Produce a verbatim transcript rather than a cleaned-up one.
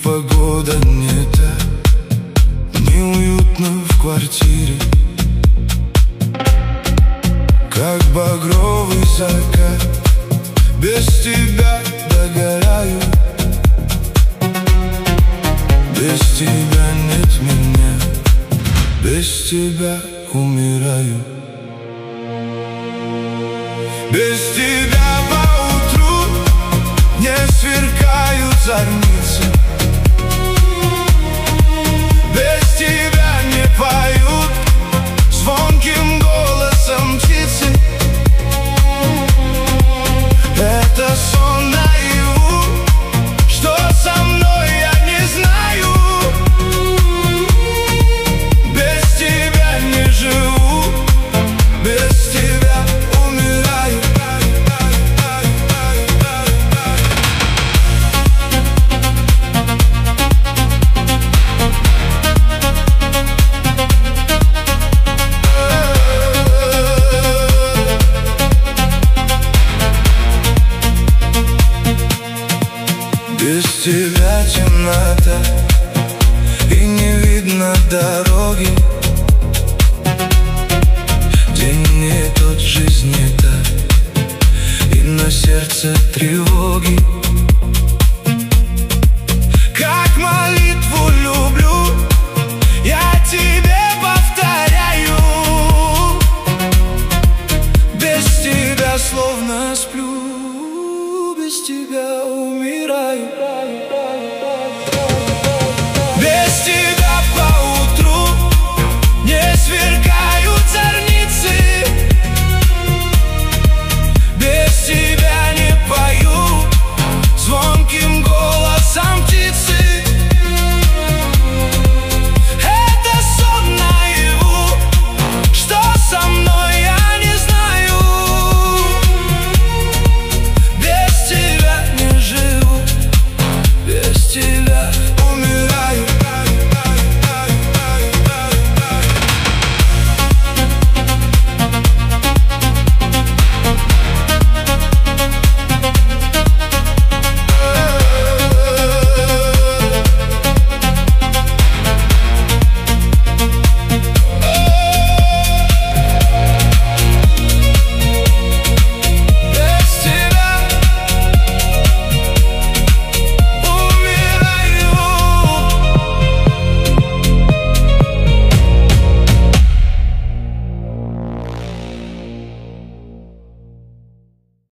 погода не та, неуютно в квартире, как багровый закат. Без тебя догораю, без тебя нет меня, без тебя умираю. Без тебя поутру не сверкают зорницы, без тебя не поют звонким голосом птицы. Это сон наяву, что со мной я не знаю. Без тебя не живу, без тебя умираю. Без тебя темнота, и не видно дороги. День не тот, жизнь не та, и на сердце тревоги. Как молитву люблю, я тебе повторяю. Без тебя словно сплю, без тебя умираю.